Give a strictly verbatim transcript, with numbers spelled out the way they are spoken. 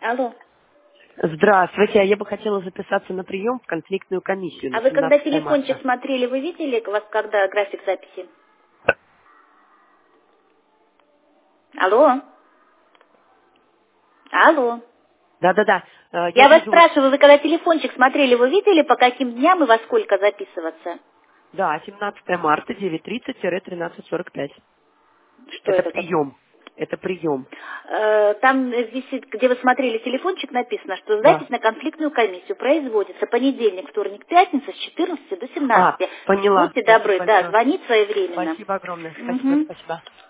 Алло. Здравствуйте, а я бы хотела записаться на прием в конфликтную комиссию на А вы когда семнадцатое телефончик марта. смотрели, вы видели, у вас когда график записи? Алло. Алло. Да-да-да, э, я Я вас вижу, вот, спрашиваю, вы когда телефончик смотрели, вы видели, по каким дням и во сколько записываться? да, семнадцатое марта, девять тридцать — тринадцать сорок пять. Что Это это такое? прием, это прием, Э, Там висит, где вы смотрели телефончик, написано, что запись да. на конфликтную комиссию производится понедельник, вторник, пятница с четырнадцати до А, семнадцати. поняла, Будьте спасибо добры, да, большое. звонить своевременно. Спасибо огромное, спасибо, Мгм. спасибо.